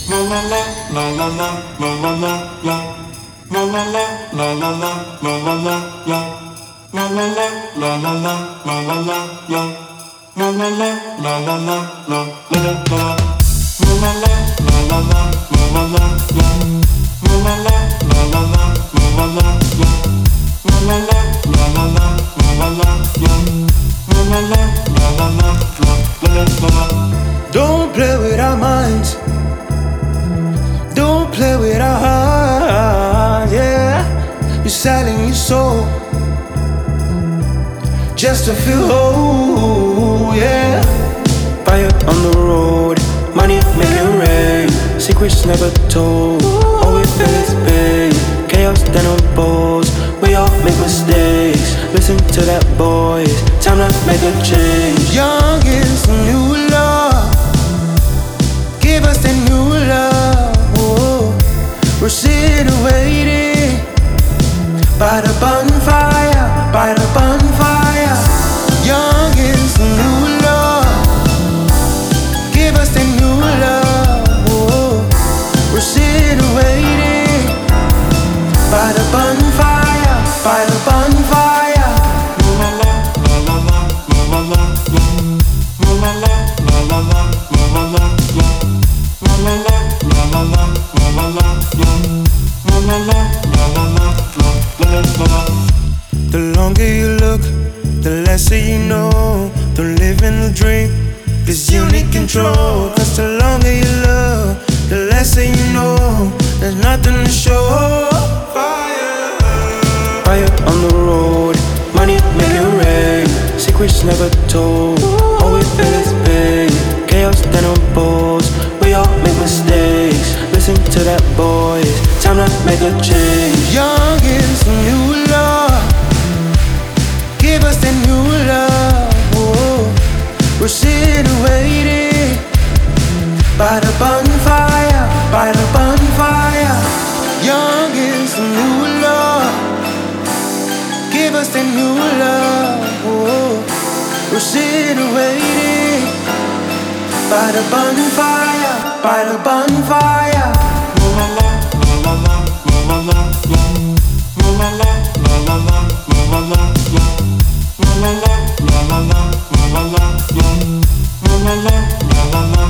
Don't play with our minds. Don't play with our hearts. Yeah, you're selling your soul just to feel whole. Yeah, fire on the road, money make it rain. Secrets never told. All we feel is pain. Chaos then on balls. We all make mistakes. Listen to that voice. Time to make a change. Young is the new love. Give us the new love. Whoa. We're sitting waiting by the bonfire, by the bonfire. Young is the new love. Give us the new love. Whoa. We're sitting waiting by the bonfire, by the bonfire. The longer you look, the less you know. Don't live in the dream, 'cause you need control. 'Cause the longer you look, the less you know. There's nothing to show. Fire on the road, money make it rain. Secrets never told. All we feel is pain. Chaos then on balls. We all make mistakes. Listen to that voice. Time to make a change. Young is the new love. Give us the new love. Whoa. We're sitting waiting by the bonfire, by the bonfire. Young is the new love. Give us the new love. Whoa. We're sitting waiting by the bonfire, by the bonfire. La la la